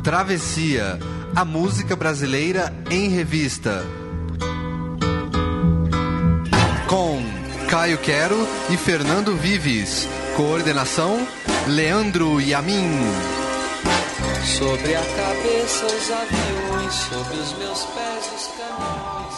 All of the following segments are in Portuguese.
Travessia, a música brasileira em revista. Com Caio Quero e Fernando Vives. Coordenação, Leandro Yamin. Sobre a cabeça os aviões, sobre os meus pés os caminhões.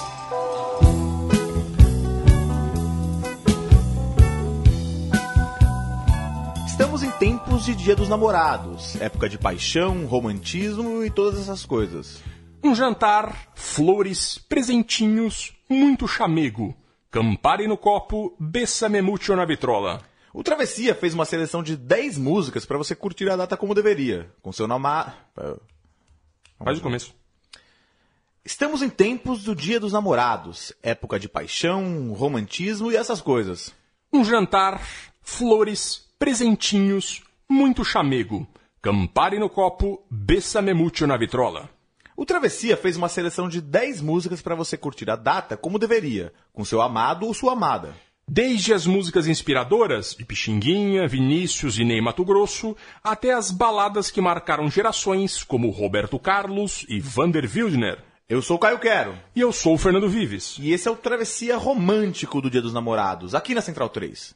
Estamos em tempos de Dia dos Namorados, época de paixão, romantismo e todas essas coisas. Um jantar, flores, presentinhos, muito chamego. Campari no copo, bessame mucho na vitrola. O Travessia fez uma seleção de 10 músicas para você curtir a data como deveria, com seu namorado. Faz o começo. Estamos em tempos do Dia dos Namorados, época de paixão, romantismo e essas coisas. Um jantar, flores, presentinhos, muito chamego. Campari no copo, bessame mucho na vitrola. O Travessia fez uma seleção de 10 músicas para você curtir a data como deveria, com seu amado ou sua amada. Desde as músicas inspiradoras, de Pixinguinha, Vinícius e Ney Matogrosso, até as baladas que marcaram gerações, como Roberto Carlos e Vander Wildner. Eu sou o Caio Quero. E eu sou o Fernando Vives. E esse é o Travessia romântico do Dia dos Namorados, aqui na Central 3.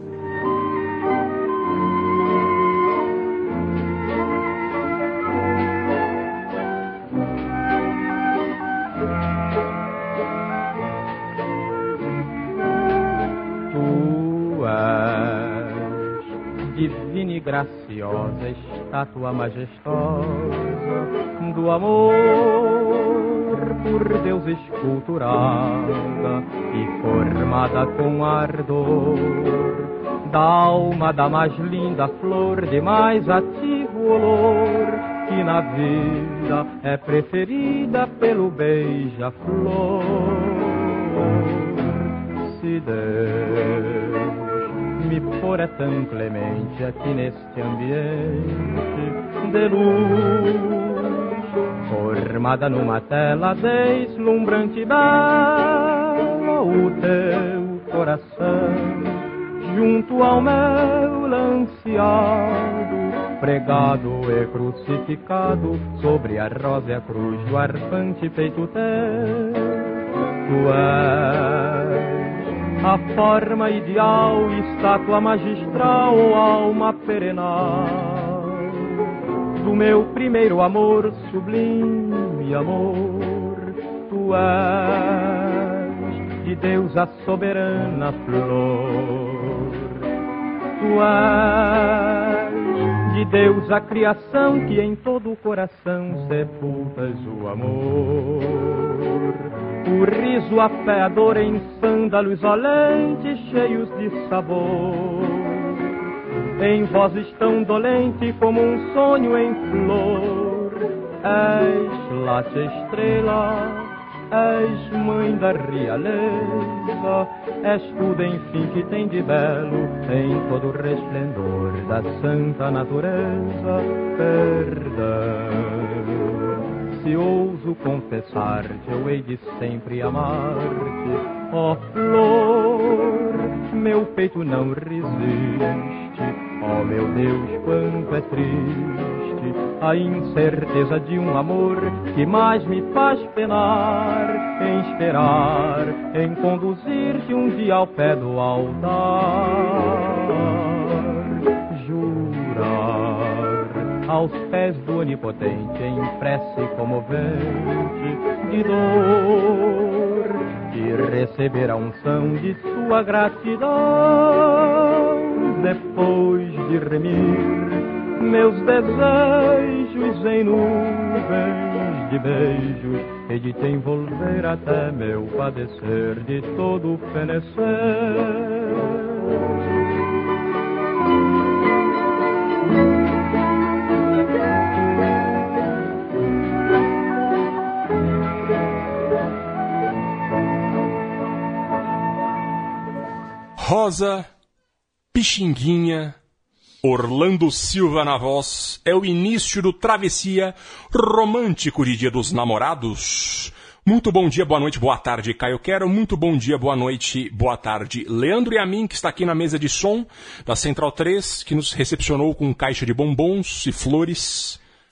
Divina e graciosa, estátua majestosa do amor, por Deus esculturada e formada com ardor, da alma da mais linda flor, de mais ativo olor, que na vida é preferida pelo beija-flor. Se Deus me fora tão clemente aqui neste ambiente de luz, formada numa tela deslumbrante e bela, o teu coração junto ao meu lanceado, pregado e crucificado sobre a rósea cruz do arfante peito teu. Tu és a forma ideal, estátua magistral, alma perenal do meu primeiro amor, sublime amor. Tu és de Deus a soberana flor. Tu és de Deus a criação, que em todo o coração sepultas o amor. O riso, a fé, a dor em sândalos olentes cheios de sabor, em vozes tão dolente como um sonho em flor. És late estrela, és mãe da realeza, és tudo enfim que tem de belo em todo o resplendor da santa natureza. Perdão, se ouso confessar-te, eu hei de sempre amar-te, ó flor, meu peito não resiste, ó meu Deus, quanto é triste a incerteza de um amor que mais me faz penar, em esperar, em conduzir-te um dia ao pé do altar. Jurar aos pés do Onipotente, em prece comovente de dor, e receber a unção de sua gratidão, depois de remir meus desejos em nuvens de beijos, e de te envolver até meu padecer de todo fenecer. Rosa, Pixinguinha, Orlando Silva na voz, é o início do Travessia romântico de Dia dos Namorados. Muito bom dia, boa noite, boa tarde, Caio Quero. Muito bom dia, boa noite, boa tarde, Leandro Yamin, que está aqui na mesa de som da Central 3, que nos recepcionou com caixa de bombons e flores.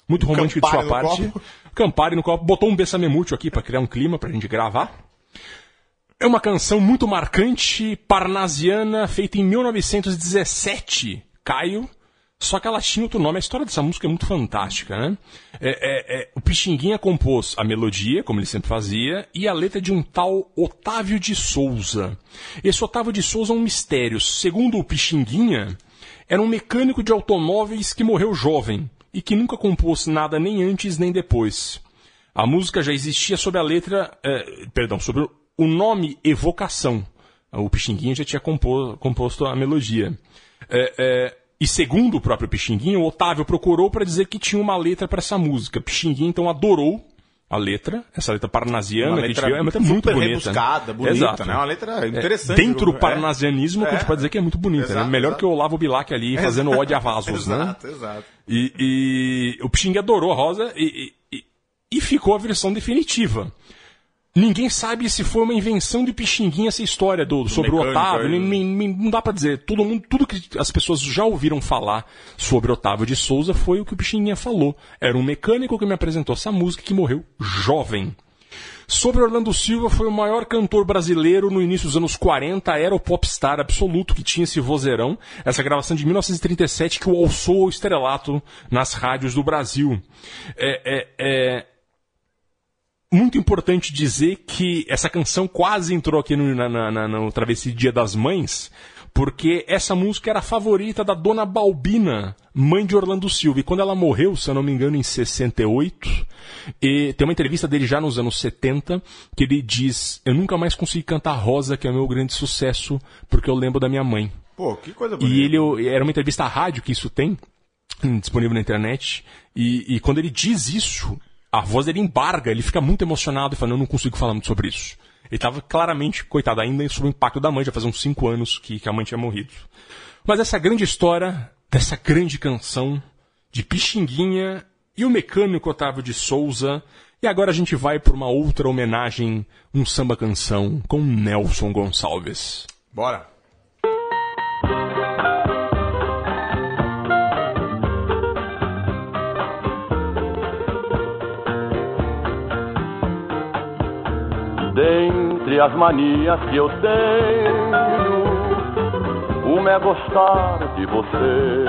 Muito romântico de sua Campari no parte. copo. Campari no copo. Botou um Bessame Mútuo aqui pra criar um clima pra gente gravar. É uma canção muito marcante, parnasiana, feita em 1917, Caio. Só que ela tinha outro nome. A história dessa música é muito fantástica, né? O Pixinguinha compôs a melodia, como ele sempre fazia, e a letra de um tal Otávio de Souza. Esse Otávio de Souza é um mistério. Segundo o Pixinguinha, era um mecânico de automóveis que morreu jovem e que nunca compôs nada nem antes nem depois. A música já existia sob a letra... sobre o nome Evocação. O Pixinguinha já tinha composto a melodia. E segundo o próprio Pixinguinha, o Otávio procurou para dizer que tinha uma letra para essa música. Pixinguinha então adorou a letra, essa letra parnasiana, uma letra, é muito bonita. rebuscada, bonita, Exato. né? Uma letra interessante. Dentro do parnasianismo, que a gente pode dizer que é muito bonita, Exato, né? Melhor exato. que o Olavo Bilac ali fazendo ode a vasos, né? Exato. E o Pixinguinha adorou a Rosa e ficou a versão definitiva. Ninguém sabe se foi uma invenção de Pixinguinha essa história sobre o Otávio. Não dá pra dizer. Tudo que as pessoas já ouviram falar sobre Otávio de Souza foi o que o Pixinguinha falou. Era um mecânico que me apresentou essa música que morreu jovem. Sobre Orlando Silva, foi o maior cantor brasileiro no início dos anos 40, era o popstar absoluto que tinha esse vozeirão. Essa gravação de 1937 que o alçou ao estrelato nas rádios do Brasil. Muito importante dizer que essa canção quase entrou aqui no Travessia Dia das Mães, porque essa música era a favorita da Dona Balbina, mãe de Orlando Silva. E quando ela morreu, se eu não me engano, em 68, e tem uma entrevista dele já nos anos 70, que ele diz: eu nunca mais consegui cantar Rosa, que é o meu grande sucesso, porque eu lembro da minha mãe. Pô, que coisa bonita. E ele era uma entrevista à rádio, que isso tem, disponível na internet, e quando ele diz isso, a voz dele embarga, ele fica muito emocionado e fala: eu não consigo falar muito sobre isso. Ele estava claramente, coitado, ainda sob o impacto da mãe, já fazia uns 5 anos que a mãe tinha morrido. Mas essa grande história, dessa grande canção de Pixinguinha e o mecânico Otávio de Souza. E agora a gente vai por uma outra homenagem, um samba-canção com Nelson Gonçalves. Bora. Dentre as manias que eu tenho, uma é gostar de você.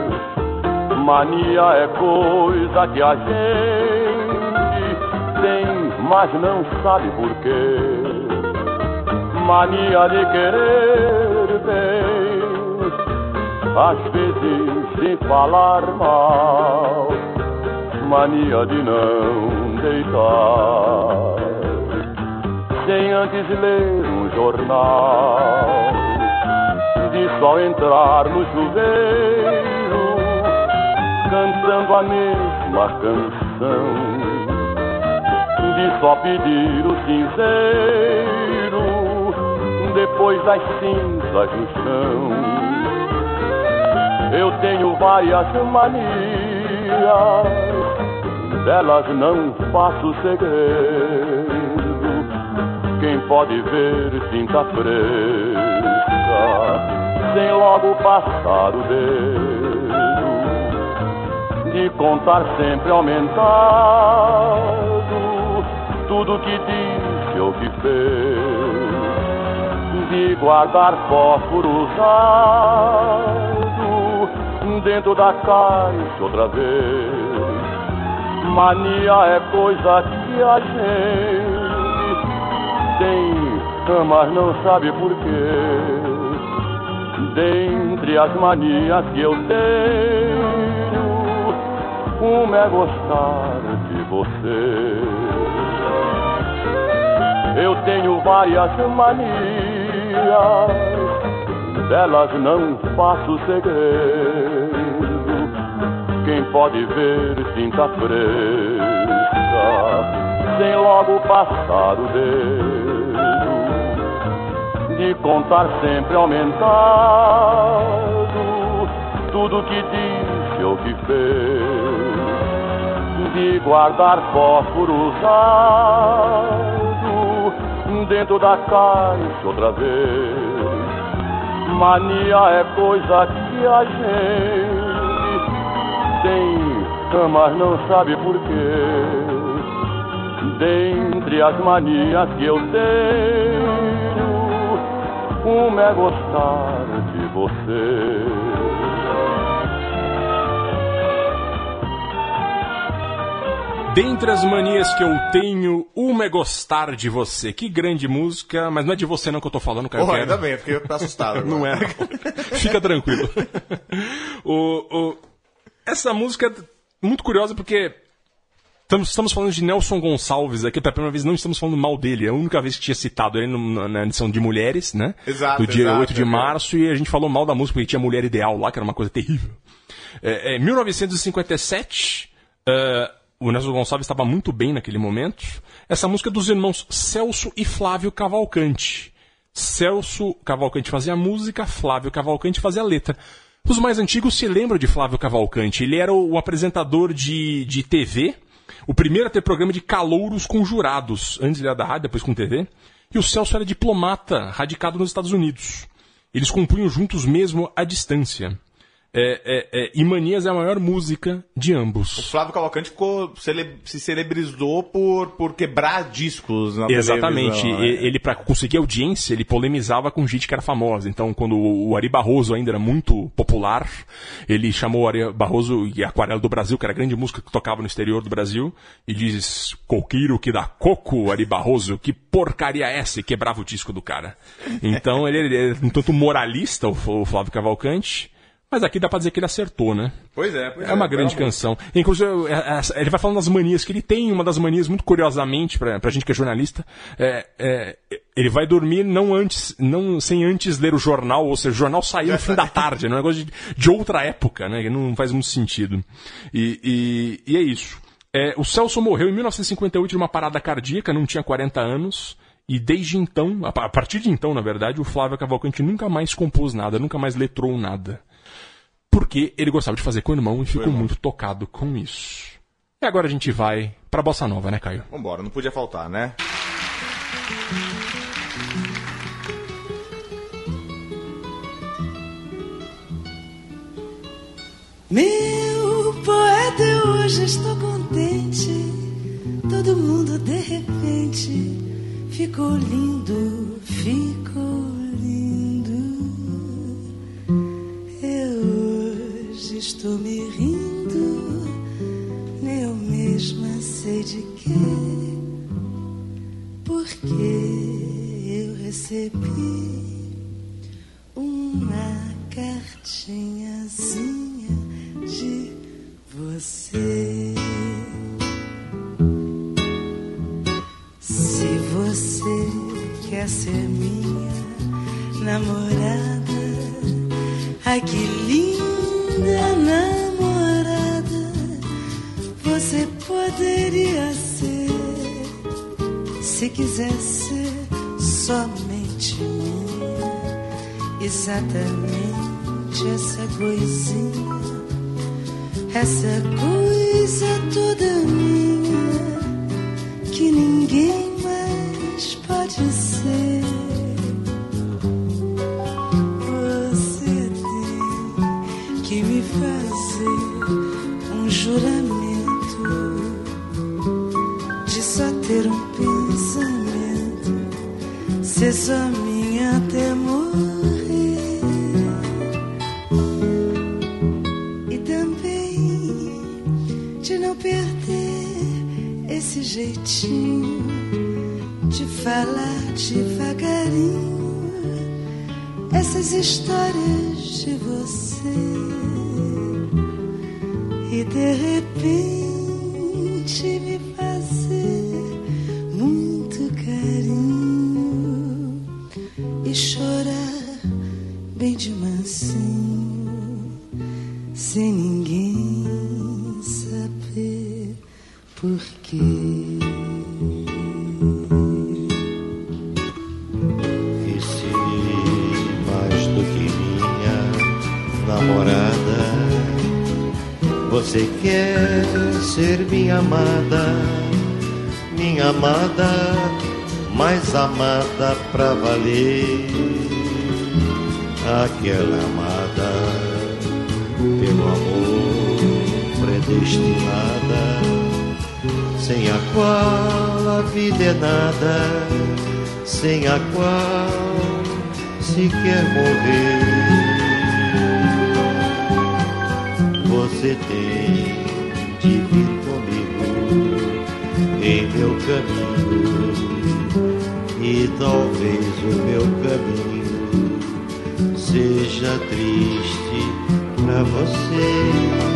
Mania é coisa que a gente tem, mas não sabe por quê. Mania de querer bem, às vezes sem falar mal. Mania de não deitar sem antes ler um jornal, de só entrar no chuveiro, cantando a mesma canção, de só pedir o cinzeiro, depois das cinzas no chão. Eu tenho várias manias, delas não faço segredo. Quem pode ver tinta fresca, sem logo passar o dedo, de contar sempre aumentado tudo que disse ou que fez, de guardar fósforo usado dentro da caixa outra vez. Mania é coisa que a gente tem, mas não sabe por quê. Dentre as manias que eu tenho, uma é gostar de você. Eu tenho várias manias, delas não faço segredo. Quem pode ver tinta fresca, sem logo passar o dedo, de contar sempre aumentado tudo que disse ou que fez, de guardar fósforo usado dentro da caixa outra vez. Mania é coisa que a gente tem, mas não sabe por quê. Dentre as manias que eu tenho, uma é gostar de você. Dentre as manias que eu tenho, uma é gostar de você. Que grande música, mas não é de você não que eu tô falando, Caio. Porra, ainda bem, eu fiquei assustado agora. Não é. Fica tranquilo. Essa música é muito curiosa porque estamos falando de Nelson Gonçalves aqui, pela primeira vez não estamos falando mal dele. É a única vez que tinha citado ele na edição de Mulheres, né? Exato. Do dia 8 de março, e a gente falou mal da música porque tinha Mulher Ideal lá, que era uma coisa terrível. 1957... o Nelson Gonçalves estava muito bem naquele momento. Essa música é dos irmãos Celso e Flávio Cavalcante. Celso Cavalcante fazia a música, Flávio Cavalcante fazia a letra. Os mais antigos se lembram de Flávio Cavalcante. Ele era o apresentador de TV, o primeiro a ter programa de calouros com jurados. Antes ele era da rádio, depois com TV. E o Celso era diplomata, radicado nos Estados Unidos. Eles compunham juntos mesmo à distância. E Manias é a maior música de ambos. O Flávio Cavalcante se celebrizou por quebrar discos na Exatamente. televisão. Ele, para conseguir audiência, ele polemizava com gente que era famosa. Então, quando o Ari Barroso ainda era muito popular, ele chamou o Ari Barroso e Aquarela do Brasil, que era a grande música que tocava no exterior do Brasil, e diz: coqueiro que dá coco, Ari Barroso, que porcaria é essa? E quebrava o disco do cara. Então, ele é um tanto moralista, o Flávio Cavalcante. Mas aqui dá pra dizer que ele acertou, né? Pois é. É uma grande canção. Inclusive, ele vai falando das manias que ele tem. Uma das manias, muito curiosamente, pra gente que é jornalista, ele vai dormir não sem antes ler o jornal, ou seja, o jornal saiu no fim da tarde, é um negócio de outra época, né? Não faz muito sentido. E é isso. O Celso morreu em 1958 de uma parada cardíaca, não tinha 40 anos. E desde então, a partir de então, na verdade, o Flávio Cavalcante nunca mais compôs nada, nunca mais letrou nada. Porque ele gostava de fazer com o irmão e ficou muito tocado com isso. E agora a gente vai pra Bossa Nova, né, Caio? Vambora, não podia faltar, né? Meu poeta, hoje estou contente. Todo mundo de repente ficou lindo, ficou lindo. Eu hoje estou me rindo, nem eu mesma sei de quê. Porque eu recebi uma cartinhazinha de você. Se você quer ser minha namorada, ai que linda namorada você poderia ser, se quiser ser somente minha, exatamente essa coisinha, essa coisa toda minha, que ninguém mais pode ser. Você tem que me fazer um juramento de só ter um pensamento, ser só minha até morrer. E também de não perder esse jeitinho de falar devagarinho essas histórias de você. E de repente me fazer muito carinho e chorar bem de mansinho, sem ninguém saber por quê. E se mais do que minha namorada, você quer ser minha amada, mais amada pra valer, aquela amada pelo amor destinada, sem a qual a vida é nada, sem a qual se quer morrer. Você tem de vir comigo em meu caminho, e talvez o meu caminho seja triste pra você.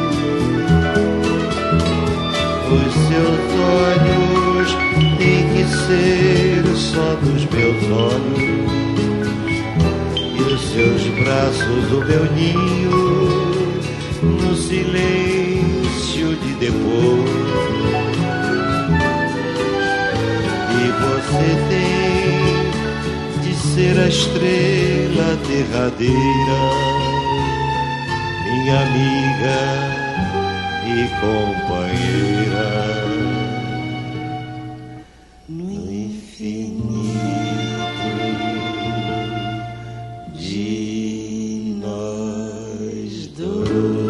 Os seus olhos têm que ser só dos meus olhos, e os seus braços o meu ninho, no silêncio de depois. E você tem de ser a estrela derradeira, minha amiga e companheira, no infinito de nós dois.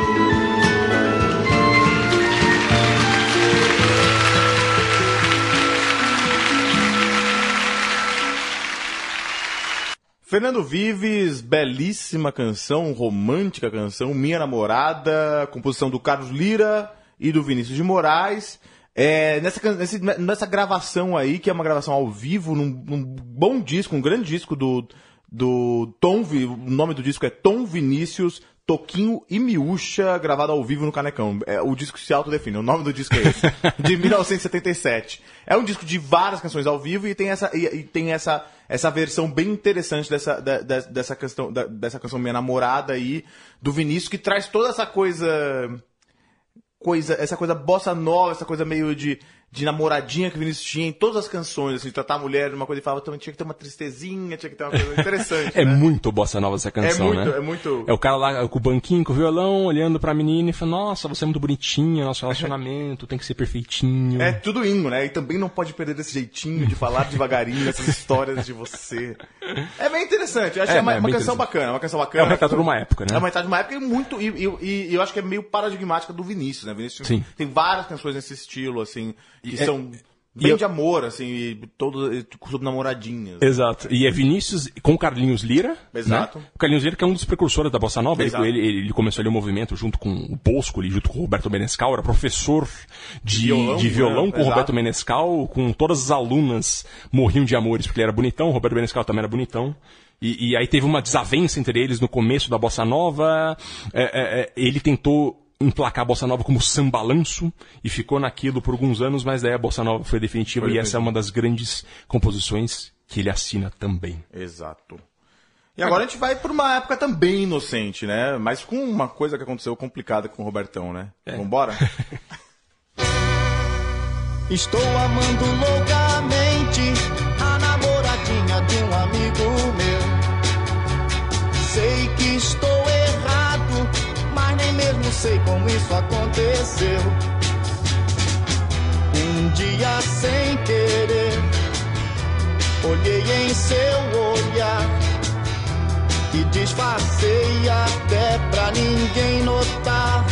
Fernando Vives, belíssima canção, romântica canção, Minha Namorada, composição do Carlos Lira e do Vinícius de Moraes. Nessa gravação aí, que é uma gravação ao vivo, num bom disco, um grande disco do Tom, o nome do disco é Tom Vinícius, Toquinho e Miúcha, gravado ao vivo no Canecão. O disco se autodefine, o nome do disco é esse, de 1977. É um disco de várias canções ao vivo e tem essa versão bem interessante dessa canção Minha Namorada aí, do Vinícius, que traz toda essa coisa bossa nova, essa coisa meio de namoradinha que o Vinícius tinha em todas as canções, assim, de tratar a mulher de uma coisa e falava, então tinha que ter uma tristezinha, tinha que ter uma coisa interessante. É né? muito bossa nova essa canção, né? É muito. É o cara lá com o banquinho, com o violão, olhando pra menina e falando, nossa, você é muito bonitinha, nosso relacionamento tem que ser perfeitinho. É tudo hino, né? E também não pode perder esse jeitinho de falar devagarinho essas histórias de você. É bem interessante. Eu acho que é uma canção bacana, É um retrato de uma época, né? É uma retrato de uma época e eu acho que é meio paradigmática do Vinícius, né? Vinícius tem várias canções nesse estilo, assim, que são bem de amor, assim, e sobre namoradinhas. Exato. E é Vinícius com Carlinhos Lira. Exato. Né? O Carlinhos Lira, que é um dos precursores da Bossa Nova. Ele começou ali o movimento junto com o Bosco, junto com o Roberto Menescal, era professor de violão com o Roberto Menescal, com todas as alunas morriam de amores, porque ele era bonitão, o Roberto Menescal também era bonitão. E aí teve uma desavença entre eles no começo da Bossa Nova. Ele tentou emplacar a Bossa Nova como sambalanço e ficou naquilo por alguns anos, mas daí a Bossa Nova foi definitiva e essa é uma das grandes composições que ele assina também. Exato. E agora a gente vai por uma época também inocente, né? Mas com uma coisa que aconteceu complicada com o Robertão, né? Vambora? Estou amando loucamente a namoradinha de um amigo meu. Sei que estou errado, mas nem mesmo sei como isso aconteceu. Um dia sem querer, olhei em seu olhar e disfarcei até pra ninguém notar.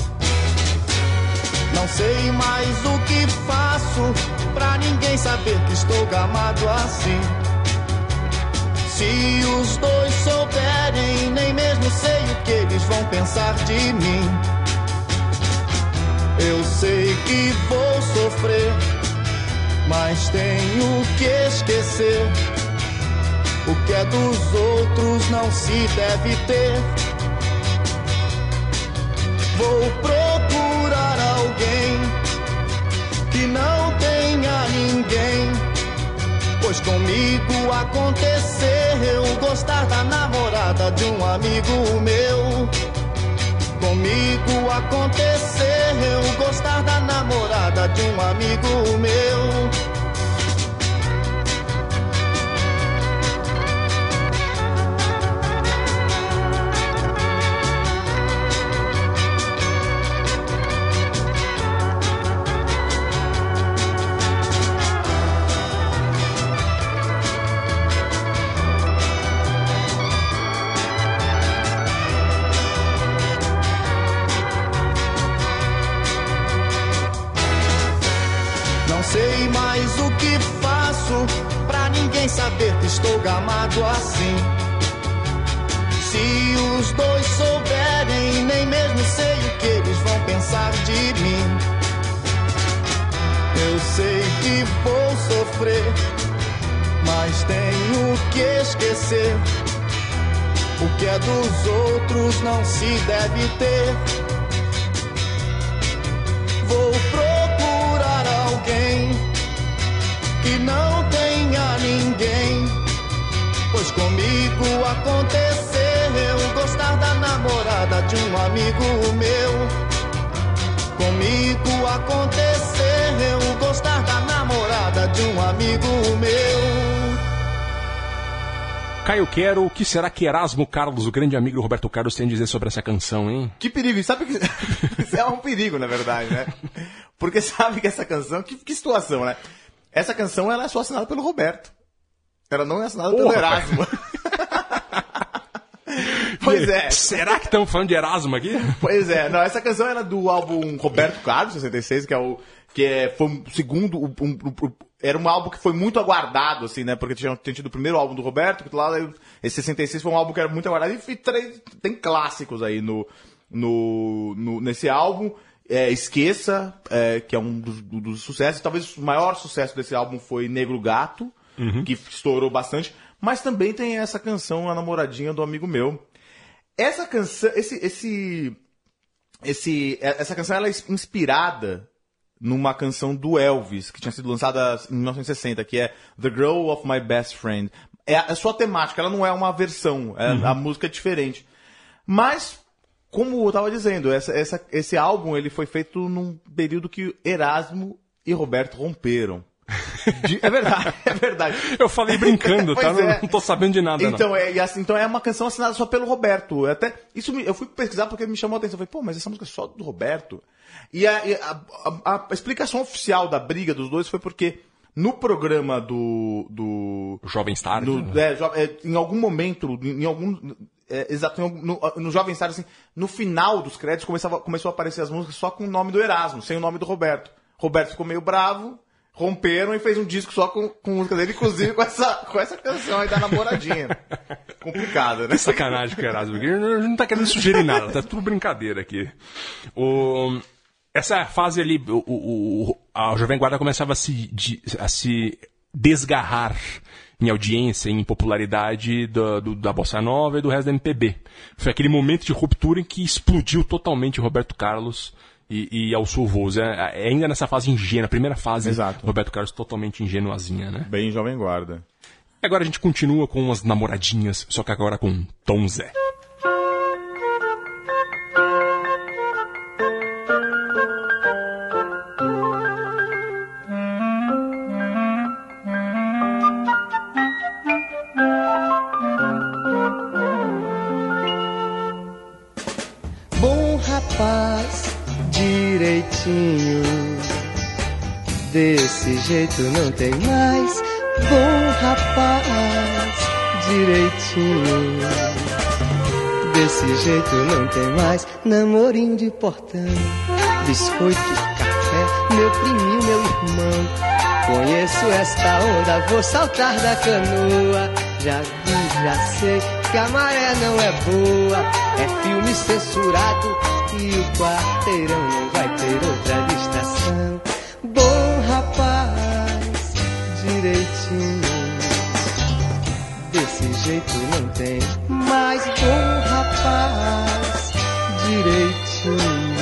Não sei mais o que faço pra ninguém saber que estou gamado assim. Se os dois souberem, nem mesmo sei o que eles vão pensar de mim. Eu sei que vou sofrer, mas tenho que esquecer. O que é dos outros não se deve ter. Vou procurar alguém que não tenha ninguém, pois comigo aconteceu gostar da namorada de um amigo meu. Comigo aconteceu gostar da namorada de um amigo meu. saber que estou gamado assim. Se os dois souberem, nem mesmo sei o que eles vão pensar de mim. Eu sei que vou sofrer, mas tenho que esquecer. O que é dos outros não se deve ter. Vou procurar alguém que não tenha ninguém, pois comigo aconteceu gostar da namorada de um amigo meu. Comigo aconteceu gostar da namorada de um amigo meu. Caio Quero, o que será que Erasmo Carlos, o grande amigo do Roberto Carlos, tem a dizer sobre essa canção, hein? Que perigo, sabe que isso é um perigo, na verdade, né? Porque sabe que essa canção, que situação, né? Essa canção, ela é só assinada pelo Roberto. Ela não é assinada pelo Erasmo. Pois é. Será que estamos falando de Erasmo aqui? Pois é. Não, essa canção era do álbum Roberto Carlos, 66, foi um segundo... Era um álbum que foi muito aguardado, assim, né? Porque tinha tido o primeiro álbum do Roberto, que lá, esse 66 foi um álbum que era muito aguardado. E tem clássicos aí nesse álbum. Esqueça, que é um dos sucessos. Talvez o maior sucesso desse álbum foi Negro Gato, que estourou bastante. Mas também tem essa canção, A Namoradinha do Amigo Meu. Essa canção, essa canção ela é inspirada numa canção do Elvis, que tinha sido lançada em 1960, que é The Girl of My Best Friend. É a sua temática, ela não é uma versão, a música é diferente. Mas, como eu estava dizendo, esse álbum ele foi feito num período que Erasmo e Roberto romperam. É verdade. Eu falei brincando, tá? Não tô sabendo de nada. Então, não. Então é uma canção assinada só pelo Roberto. Eu fui pesquisar porque me chamou a atenção. Eu falei, mas essa música é só do Roberto? E a explicação oficial da briga dos dois foi porque no programa do Jovem Star, em algum momento, no Jovem Star, assim, no final dos créditos começou a aparecer as músicas só com o nome do Erasmo, sem o nome do Roberto. Roberto ficou meio bravo, romperam e fez um disco só com música dele, inclusive com essa canção aí da namoradinha. Complicado, né? Sacanagem com o Erasmo. Não tá querendo sugerir nada, tá tudo brincadeira aqui. Essa fase ali, a Jovem Guarda começava a se desgarrar em audiência, em popularidade da Bossa Nova e do resto da MPB. Foi aquele momento de ruptura em que explodiu totalmente o Roberto Carlos e ao seu voz. Ainda nessa fase ingênua, a primeira fase, exato. Roberto Carlos totalmente ingenuazinha, né? Bem Jovem Guarda. Agora a gente continua com umas namoradinhas, só que agora com Tom Zé. Bom rapaz, direitinho, desse jeito não tem mais. Bom rapaz, direitinho, desse jeito não tem mais. Namorinho de portão, biscoito, café, meu priminho, meu irmão. Conheço esta onda, vou saltar da canoa. Já vi, já sei que a maré não é boa. É filme censurado e o quarteirão não vai ter outra distração. Bom rapaz, direitinho, desse jeito não tem mais. Bom rapaz, direitinho,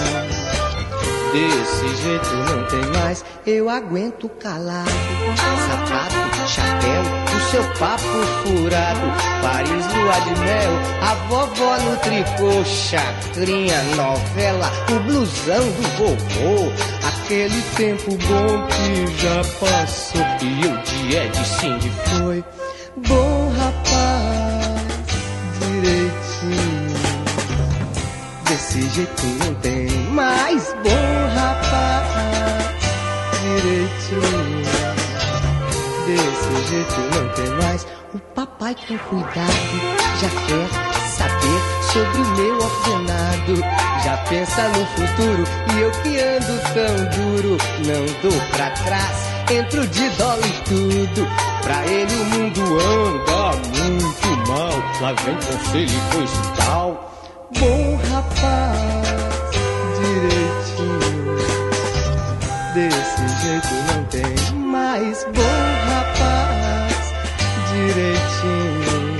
desse jeito não tem mais. Eu aguento calado, sapato, chapéu, o seu papo furado. Paris, lua de mel, a vovó no tricô, chacrinha, novela, o blusão do vovô. Aquele tempo bom que já passou e o dia de Cindy foi. Bom rapaz, direitinho, desse jeito não tem mais. Bom rapaz, direitinho, desse jeito não tem mais. O papai com cuidado já quer saber sobre o meu ordenado. Já pensa no futuro e eu que ando tão duro, não dou pra trás, entro de dólar e tudo. Pra ele o mundo anda muito mal. Lá vem conselho e coisa e tal. Bom rapaz, direitinho, desse jeito não tem mais. Bom rapaz, direitinho,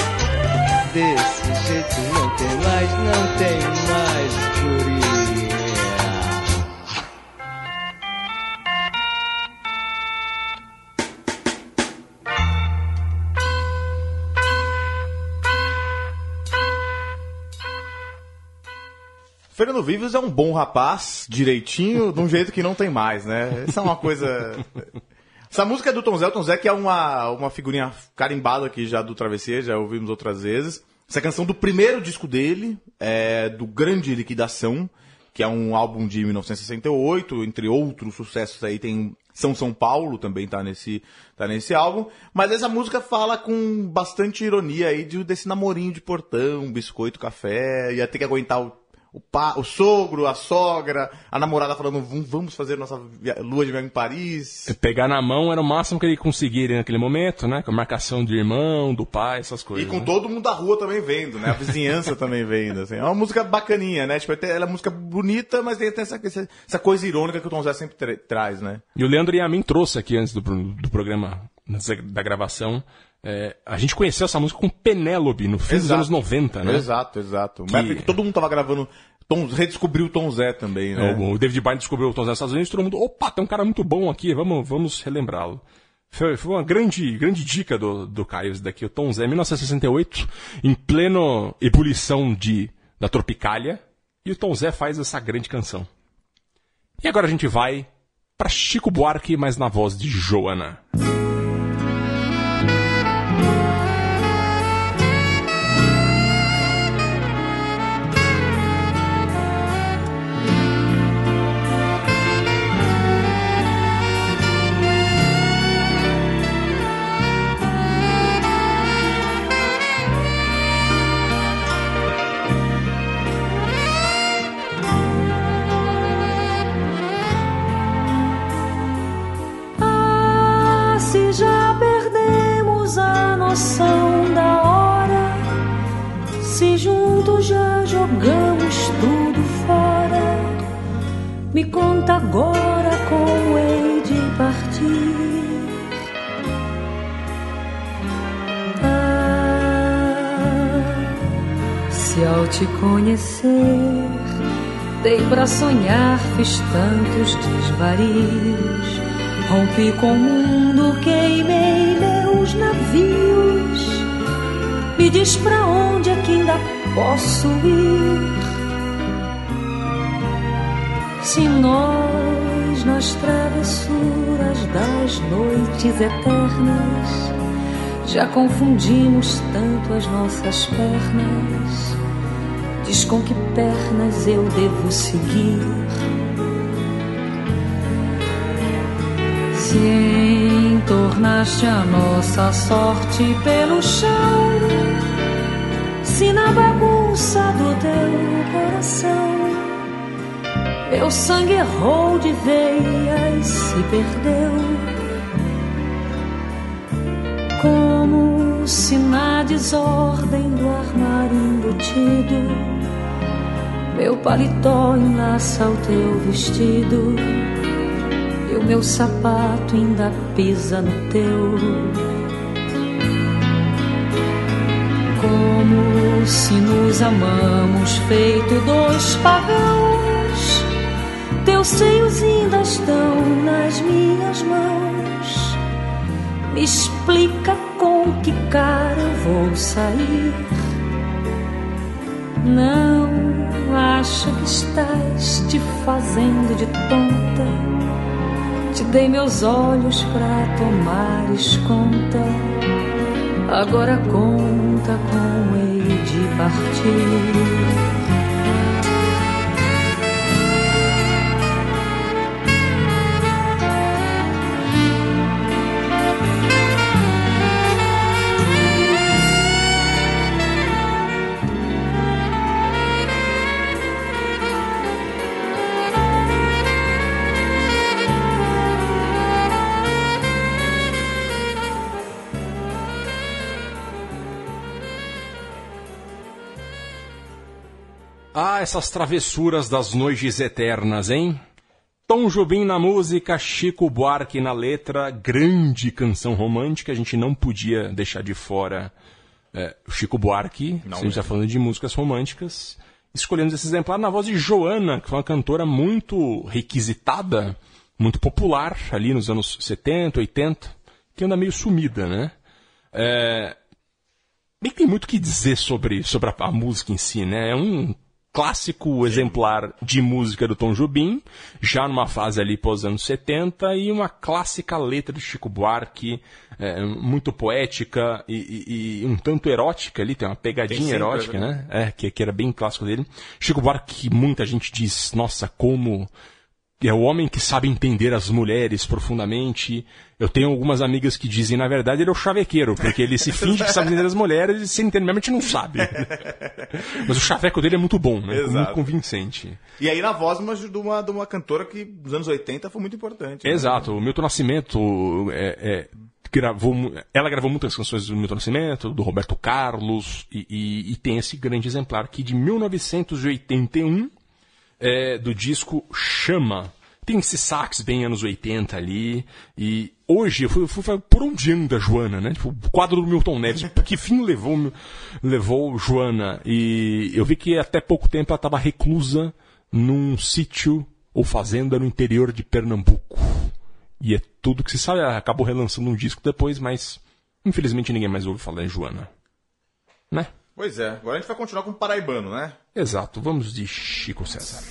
desse jeito não tem mais, não tem mais guria. Fernando Vives é um bom rapaz, direitinho, de um jeito que não tem mais, né? Isso é uma coisa... Essa música é do Tom Zé. O Tom Zé que é uma figurinha carimbada aqui já do Travessia, já ouvimos outras vezes. Essa canção do primeiro disco dele, do Grande Liquidação, que é um álbum de 1968, entre outros sucessos aí tem São Paulo, também tá nesse álbum. Mas essa música fala com bastante ironia aí desse namorinho de portão, biscoito, café, ia ter que aguentar o sogro, a sogra, a namorada falando, vamos fazer nossa lua de mel em Paris. Pegar na mão era o máximo que ele conseguiria naquele momento, né? Com a marcação do irmão, do pai, essas coisas. E com todo mundo da rua também vendo, né? A vizinhança também vendo, assim. É uma música bacaninha, né? Tipo, ela é uma música bonita, mas tem essa coisa irônica que o Tom Zé sempre traz, né? E o Leandro Yamin trouxe aqui antes do programa, antes da gravação, a gente conheceu essa música com Penélope no fim dos anos 90, né? Exato. Uma época que todo mundo tava gravando, redescobriu o Tom Zé também, né? O David Byrne descobriu o Tom Zé nos Estados Unidos, todo mundo, opa, tem um cara muito bom aqui, vamos relembrá-lo. Foi uma grande dica do Caio isso daqui, o Tom Zé, 1968, em pleno ebulição da Tropicália, e o Tom Zé faz essa grande canção. E agora a gente vai para Chico Buarque, mas na voz de Joana. Da hora, se juntos já jogamos tudo fora, me conta agora como hei de partir. Se ao te conhecer dei pra sonhar, fiz tantos desvarios, rompi com o mundo, queimei meus navios. Me diz pra onde é que ainda posso ir. Se nós, nas travessuras das noites eternas, já confundimos tanto as nossas pernas, diz com que pernas eu devo seguir. Se entornaste a nossa sorte pelo chão, se na bagunça do teu coração meu sangue errou de veias, se perdeu, como se na desordem do armário embutido meu paletó enlaça o teu vestido e o meu sapato ainda pisa no teu. Como se nos amamos feito dois pagãos, teus seios ainda estão nas minhas mãos. Me explica com que cara eu vou sair. Não acha que estás te fazendo de tonta? Te dei meus olhos pra tomares conta, agora conta com hei de partir. essas travessuras das noites eternas, hein? Tom Jobim na música, Chico Buarque na letra, grande canção romântica, a gente não podia deixar de fora o Chico Buarque, se a gente está falando de músicas românticas. Escolhemos esse exemplar na voz de Joana, que foi uma cantora muito requisitada, muito popular ali nos anos 70, 80, que anda meio sumida, né? Bem que tem muito o que dizer sobre a música em si, né? É um clássico exemplar de música do Tom Jobim, já numa fase ali pós anos 70, e uma clássica letra de Chico Buarque, muito poética e um tanto erótica ali, tem uma pegadinha erótica, né? Que era bem clássico dele. Chico Buarque, muita gente diz, nossa, como é o homem que sabe entender as mulheres profundamente. Eu tenho algumas amigas que dizem, na verdade, ele é o chavequeiro, porque ele se finge que sabe entender as mulheres e se entende mesmo, a gente não sabe. Mas o chaveco dele é muito bom, né? Muito convincente. E aí na voz de uma cantora que nos anos 80 foi muito importante. Né? Exato. O Milton Nascimento ela gravou muitas canções do Milton Nascimento, do Roberto Carlos, e tem esse grande exemplar aqui de 1981, do disco Chama. Tem esse sax bem anos 80 ali. E hoje eu fui por onde anda Joana, né? Tipo, o quadro do Milton Neves. Que fim levou Joana? E eu vi que até pouco tempo ela estava reclusa num sítio ou fazenda no interior de Pernambuco. E é tudo que se sabe. Ela acabou relançando um disco depois, mas infelizmente ninguém mais ouve falar em Joana. Né? Pois é. Agora a gente vai continuar com o paraibano, né? Exato. Vamos de Chico César.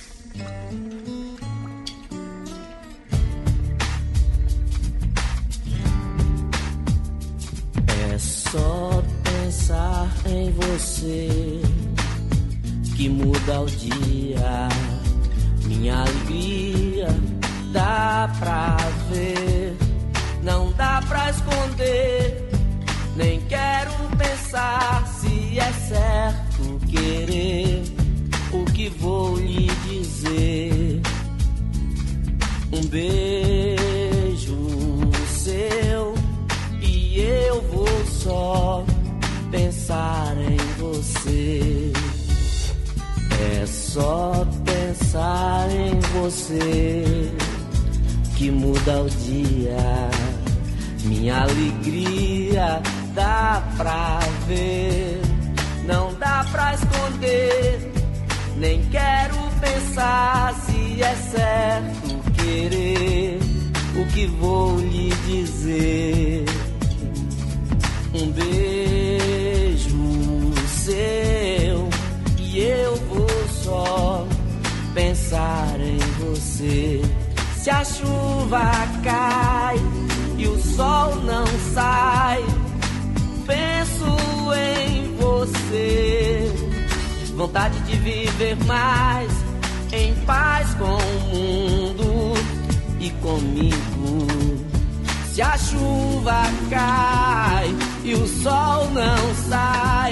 É só pensar em você que muda o dia. Minha alegria dá pra ver, não dá pra esconder. Nem quero pensar se é certo querer o que vou lhe dizer. Um beijo seu e eu vou só pensar em você. É só pensar em você que muda o dia. Minha alegria dá pra ver, não dá pra esconder. Nem quero pensar se é certo querer o que vou lhe dizer. Um beijo seu e eu vou só pensar em você. Se a chuva cai e o sol não sai, penso em você. Vontade de viver mais em paz com o mundo e comigo. Se a chuva cai e o sol não sai,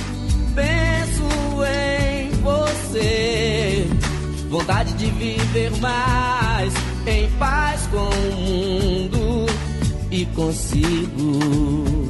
penso em você. Vontade de viver mais em paz com o mundo e consigo.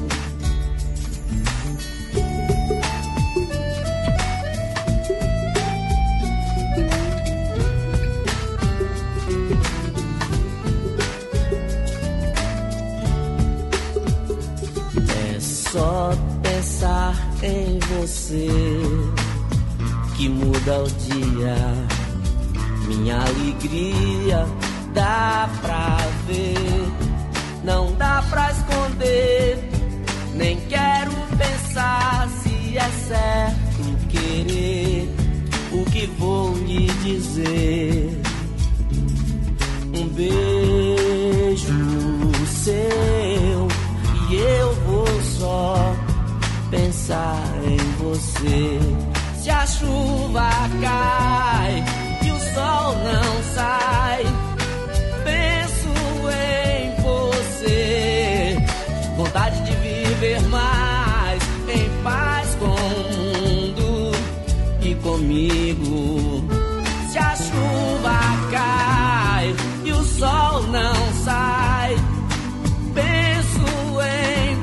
Só pensar em você que muda o dia. Minha alegria dá pra ver, não dá pra esconder. Nem quero pensar se é certo querer o que vou lhe dizer. Um beijo seu e eu vou só pensar em você. Se a chuva cai e o sol não sai, penso em você. Vontade de viver mais em paz com o mundo e comigo. Se a chuva cai e o sol não sai, penso em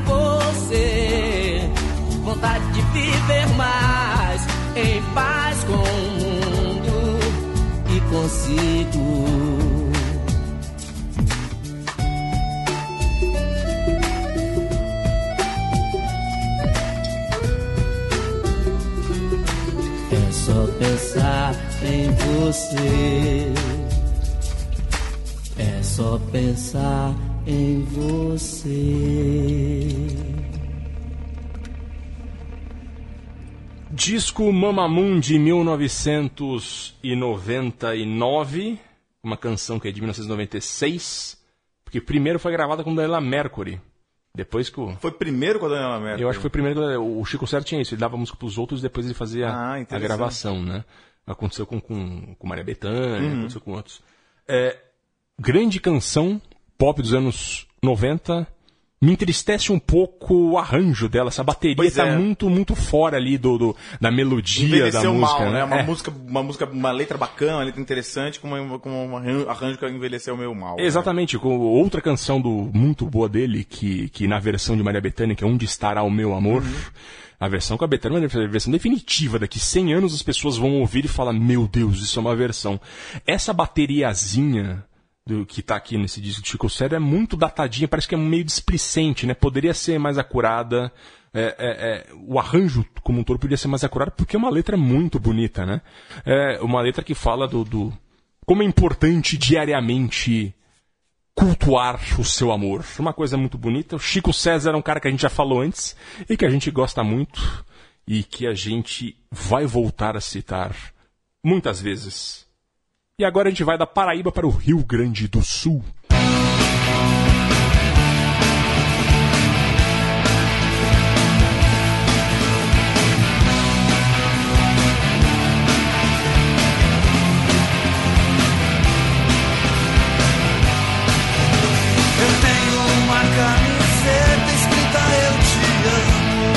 você. Vontade de viver mais em paz com o mundo consigo. É só pensar em você. É só pensar em você. Disco Mamamoo de 1999, uma canção que é de 1996, porque primeiro foi gravada com Daniela Mercury. Depois que Foi primeiro com a Daniela Mercury? Eu acho que foi primeiro. O Chico César tinha isso, ele dava música pros outros e depois ele fazia a gravação, né? Aconteceu com Maria Bethânia, aconteceu com outros. Grande canção, pop dos anos 90. Me entristece um pouco o arranjo dela, essa bateria tá muito, muito fora ali da melodia da música. Mal, né? Uma letra bacana, uma letra interessante, com um arranjo que envelheceu meio mal. Exatamente, né? Com outra canção muito boa dele, que na versão de Maria Bethânia, que é Onde Estará o Meu Amor, a versão com a Bethânia é uma versão definitiva, daqui 100 anos as pessoas vão ouvir e falar, meu Deus, isso é uma versão. Essa bateriazinha que tá aqui nesse disco de Chico César é muito datadinha, parece que é meio displicente, né? Poderia ser mais acurada, o arranjo como um todo poderia ser mais acurado, porque é uma letra muito bonita, né? É uma letra que fala do como é importante diariamente cultuar o seu amor. Uma coisa muito bonita. O Chico César é um cara que a gente já falou antes e que a gente gosta muito e que a gente vai voltar a citar muitas vezes. E agora a gente vai da Paraíba para o Rio Grande do Sul. Eu tenho uma camiseta escrita Eu Te Amo.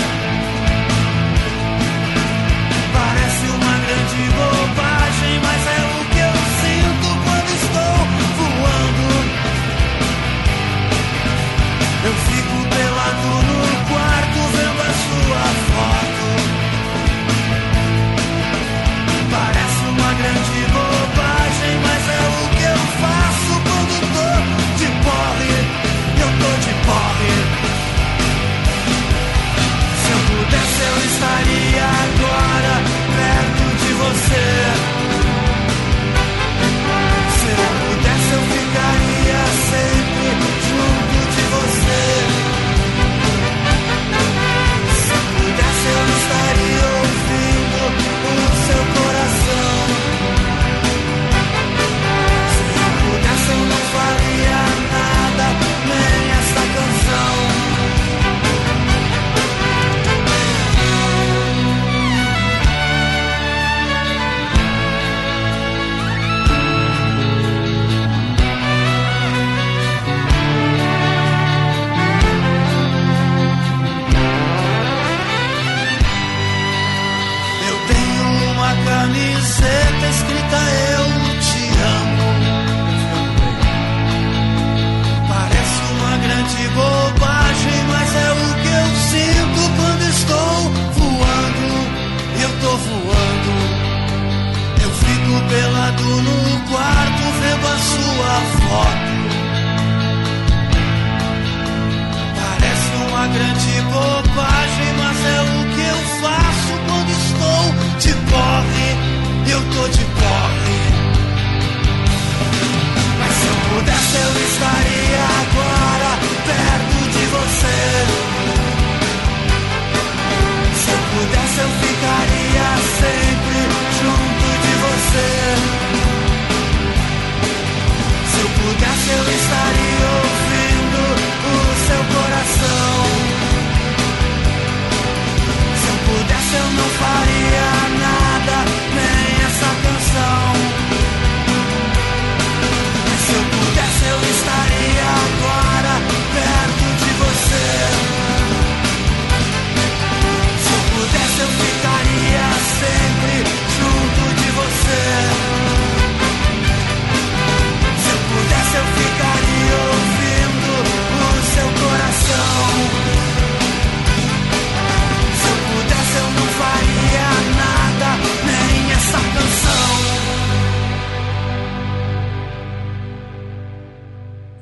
Parece uma grande bobagem, mas é o que eu sinto quando estou voando.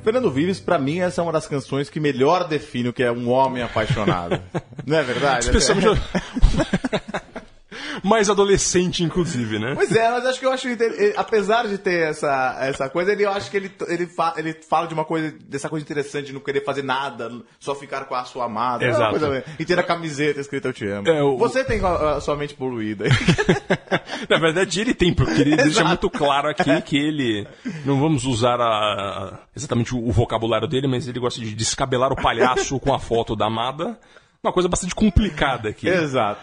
Fernando Vives, pra mim, essa é uma das canções que melhor define o que é um homem apaixonado. Não é verdade? Mais adolescente, inclusive, né? Pois é, mas eu acho apesar de ter essa coisa, eu acho que ele fala de uma coisa, dessa coisa interessante de não querer fazer nada, só ficar com a sua amada. Exato. E ter a camiseta escrita "Eu te amo". Você tem a sua mente poluída. Na verdade, ele tem, porque ele deixa muito claro aqui que ele... Não vamos usar exatamente o vocabulário dele, mas ele gosta de descabelar o palhaço com a foto da amada. Uma coisa bastante complicada aqui. Exato.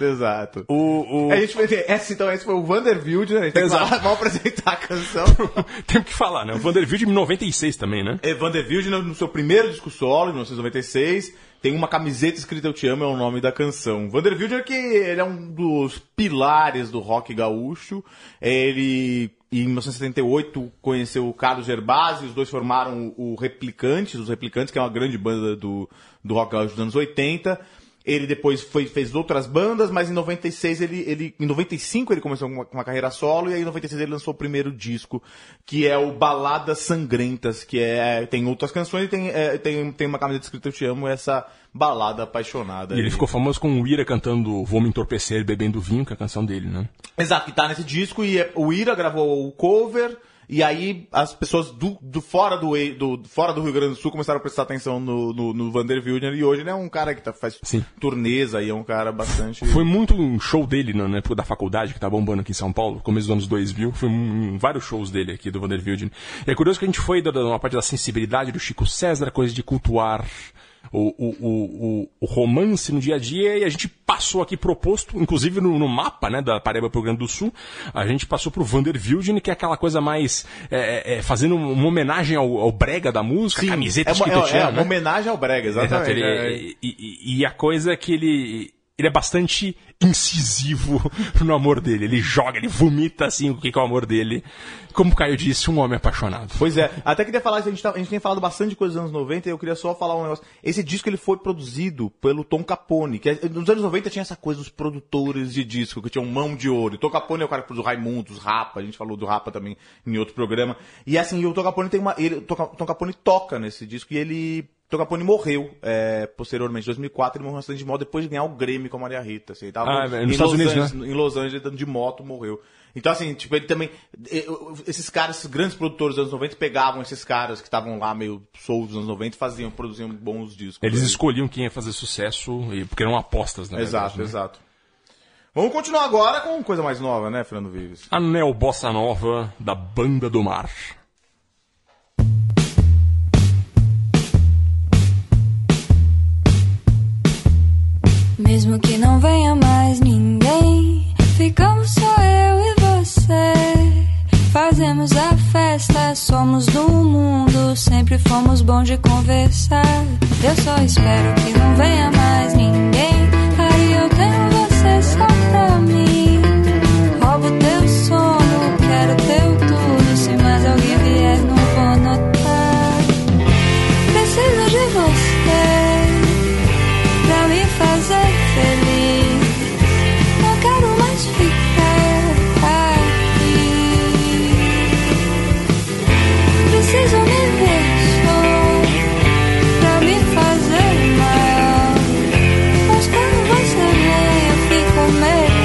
Esse foi o Vander Wilde, né? Vamos apresentar a canção. Temos que falar, né? O Vander Wilde em 96 também, né? Vander Wilde, no seu primeiro disco solo, em 1996, tem uma camiseta escrita "Eu te amo", é o nome da canção. Vander Wilde ele é um dos pilares do rock gaúcho. Ele, em 1978, conheceu o Carlos Gervásio, os dois formaram os Replicantes, que é uma grande banda do rock gaúcho dos anos 80. Ele depois fez outras bandas, mas em 96 em 95 ele começou uma carreira solo, e aí em 96 ele lançou o primeiro disco, que é o Baladas Sangrentas, que tem outras canções e tem uma camiseta escrita "Eu te amo", essa balada apaixonada. E ele ficou famoso com o Ira cantando "Vou me entorpecer bebendo vinho", que é a canção dele, né? Exato, que tá nesse disco, e o Ira gravou o cover. E aí as pessoas fora do Rio Grande do Sul começaram a prestar atenção no Vander Wilde, e hoje ele é um cara que faz turnês aí, é um cara bastante... Foi muito um show dele na época da faculdade, que tá bombando aqui em São Paulo, começo dos anos 2000, foi vários shows dele aqui, do Vander Wilde. E é curioso que a gente foi uma parte da sensibilidade do Chico César, coisa de cultuar o romance no dia a dia, e a gente passou aqui proposto, inclusive no mapa, né, da Paraíba pro Rio Grande do Sul, a gente passou pro Vander Wilde, que é aquela coisa mais fazendo uma homenagem ao brega da música. Sim, camiseta escrita "Eu te amo", uma homenagem ao brega, exatamente. E a coisa é que ele é bastante incisivo no amor dele. Ele joga, ele vomita assim o que é o amor dele. Como o Caio disse, um homem apaixonado. Pois é. Até queria falar, a gente tem falado bastante de coisas dos anos 90, e eu queria só falar um negócio. Esse disco ele foi produzido pelo Tom Capone, que nos anos 90 tinha essa coisa dos produtores de disco, que tinham mão de ouro. O Tom Capone é o cara que produz o Raimundo, os Rapa, a gente falou do Rapa também em outro programa. E assim, o Tom Capone Tom Capone toca nesse disco, e Tom Capone morreu posteriormente, em 2004, ele morreu no acidente de moto depois de ganhar o Grammy com a Maria Rita. Assim, nos Estados Unidos, né? Em Los Angeles, dando de moto, morreu. Então, assim, tipo, ele também... Esses caras, esses grandes produtores dos anos 90, pegavam esses caras que estavam lá meio soltos nos anos 90 e produziam bons discos. Eles escolhiam quem ia fazer sucesso, porque eram apostas, né? Exato. Vamos continuar agora com coisa mais nova, né, Fernando Vives? A Neo Bossa Nova da Banda do Mar. Mesmo que não venha mais ninguém, ficamos só eu e você. Fazemos a festa, somos do mundo, sempre fomos bons de conversar. Eu só espero que não venha mais ninguém, aí eu tenho você só pra mim. Roubo teu sono, quero teu tudo, se mais alguém vier não vou notar. Preciso de você pra me fazer feliz, não quero mais ficar aqui. Preciso me ver só pra me fazer mal, mas quando você vem eu fico melhor.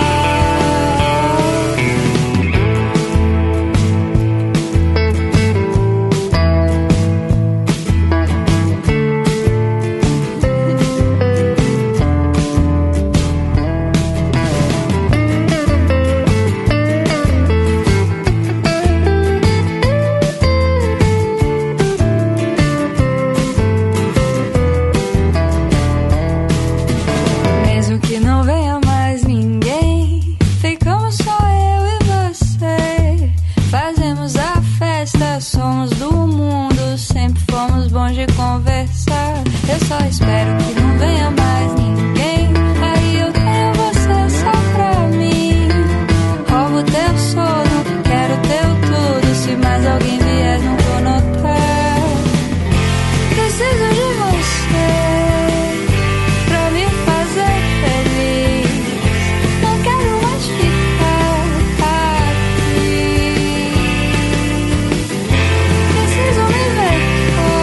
Somos do mundo, sempre fomos bons de conversar. Eu só espero que não venha mais ninguém, aí eu tenho você só pra mim. Roubo teu sono, quero teu tudo, se mais alguém vier não vou notar. Preciso de você pra me fazer feliz, não quero mais ficar aqui. Preciso me ver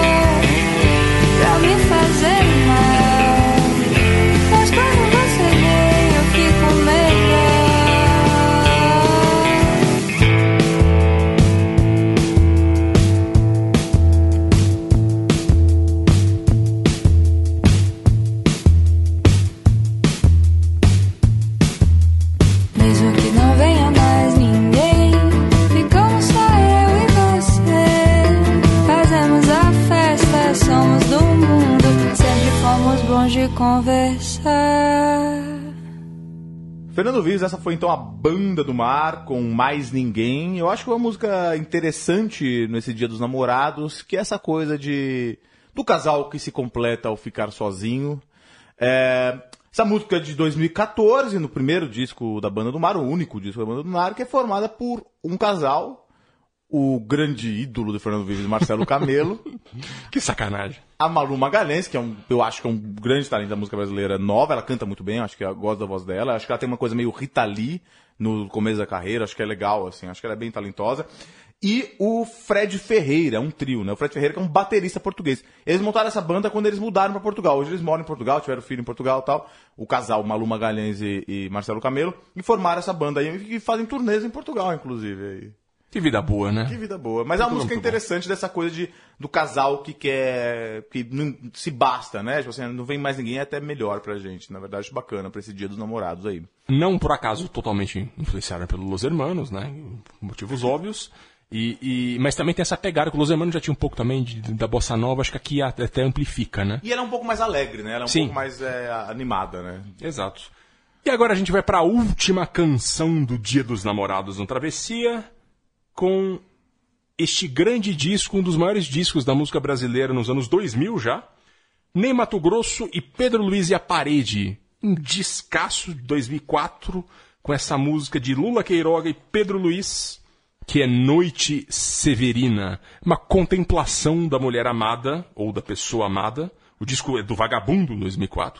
conversar. Fernando Vives, essa foi então a Banda do Mar com Mais Ninguém. Eu acho que é uma música interessante nesse Dia dos Namorados, que é essa coisa do casal que se completa ao ficar sozinho. Essa música é de 2014, no primeiro disco da Banda do Mar, o único disco da Banda do Mar, que é formada por um casal, o grande ídolo do Fernando Vives, Marcelo Camelo. Que sacanagem. A Malu Magalhães, que eu acho que é um grande talento da música brasileira nova, ela canta muito bem, acho que eu gosto da voz dela, acho que ela tem uma coisa meio Rita Lee no começo da carreira, acho que é legal, assim, acho que ela é bem talentosa. E o Fred Ferreira, um trio, né? O Fred Ferreira que é um baterista português. Eles montaram essa banda quando eles mudaram pra Portugal. Hoje eles moram em Portugal, tiveram filho em Portugal e tal. O casal Malu Magalhães e Marcelo Camelo. E formaram essa banda aí e fazem turnês em Portugal, inclusive. Aí. Que vida boa, né? Que vida boa. Mas é uma música interessante dessa coisa do casal que não se basta, né? Tipo assim, não vem mais ninguém, é até melhor pra gente. Na verdade, bacana pra esse Dia dos Namorados aí. Não, por acaso, totalmente influenciada pelos Los Hermanos, né? Motivos óbvios. Mas também tem essa pegada, que o Los Hermanos já tinha um pouco também da bossa nova, acho que aqui até amplifica, né? E ela é um pouco mais alegre, né? Ela é um pouco mais animada, né? Exato. E agora a gente vai pra última canção do Dia dos Namorados no Travessia, com este grande disco, um dos maiores discos da música brasileira nos anos 2000 já, Ney Matogrosso e Pedro Luiz e a Parede, um descasso de 2004, com essa música de Lula Queiroga e Pedro Luiz, que é Noite Severina, uma contemplação da mulher amada, ou da pessoa amada. O disco é do Vagabundo, 2004.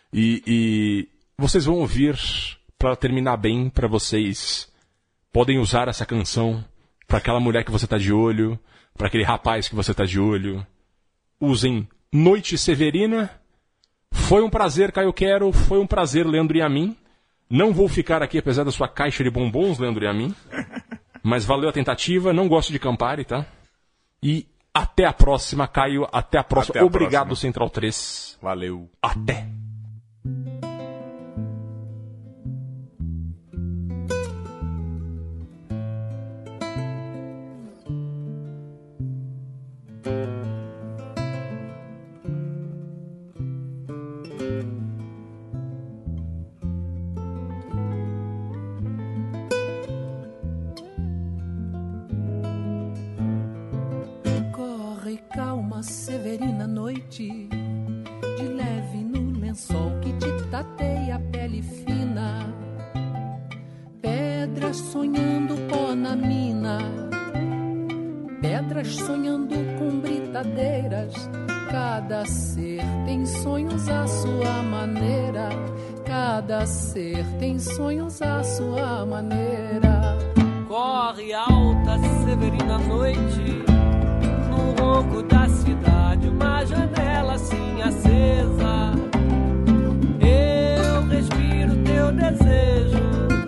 E vocês vão ouvir, para terminar bem, para vocês podem usar essa canção para aquela mulher que você está de olho, para aquele rapaz que você está de olho. Usem Noite Severina. Foi um prazer, Caio Quero. Foi um prazer, Leandro Yamin. Não vou ficar aqui, apesar da sua caixa de bombons, Leandro Yamin. Mas valeu a tentativa. Não gosto de Campari, tá? E até a próxima, Caio. Até a próxima. Até a Obrigado, próxima. Central 3. Valeu. Até. Severina noite, de leve no lençol que te tateia a pele fina, pedras sonhando pó na mina, pedras sonhando com britadeiras. Cada ser tem sonhos à sua maneira, cada ser tem sonhos à sua maneira. Corre alta Severina noite, no ronco da cidade, uma janela assim acesa. Eu respiro teu desejo,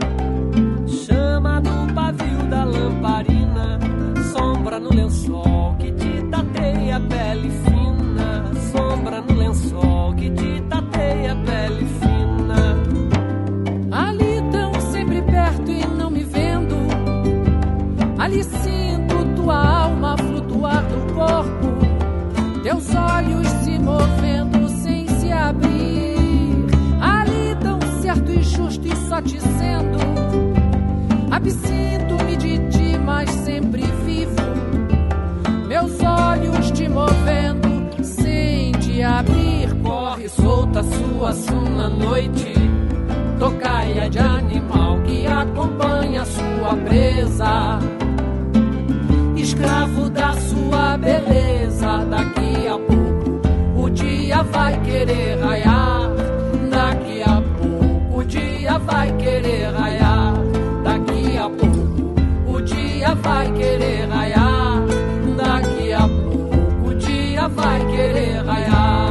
chama do pavio da lamparina, sombra no lençol que te tateia a pele fina, sombra no lençol que te tateia a pele fina. Ali tão sempre perto e não me vendo, ali sinto tua alma flutuar no corpo, teus olhos se movendo sem se abrir, ali tão certo e justo e só te sendo, absinto-me de ti, mas sempre vivo, meus olhos te movendo sem te abrir. Corre solta sua suna noite, tocaia de animal que acompanha sua presa, escravo da sua beleza. Daqui a pouco o dia vai querer raiar, daqui a pouco o dia vai querer raiar, daqui a pouco o dia vai querer raiar, daqui a pouco o dia vai querer raiar.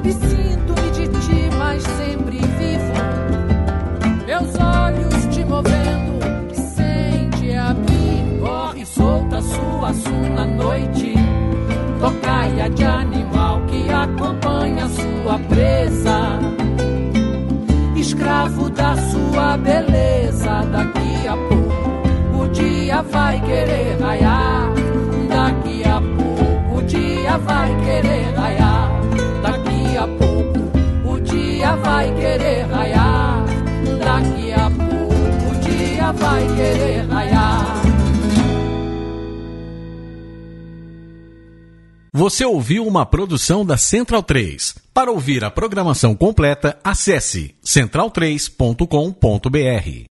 Dissinto-me de ti, mas sempre vivo. Meus olhos te movendo, sente a mim. Corre solta sua na noite. Tocaia de animal que acompanha sua presa. Escravo da sua beleza. Daqui a pouco o dia vai querer raiar. Daqui a pouco o dia vai querer raiar. Daqui a pouco o dia vai querer raiar. Daqui a pouco o dia vai querer raiar. Você ouviu uma produção da Central 3. Para ouvir a programação completa, acesse central3.com.br.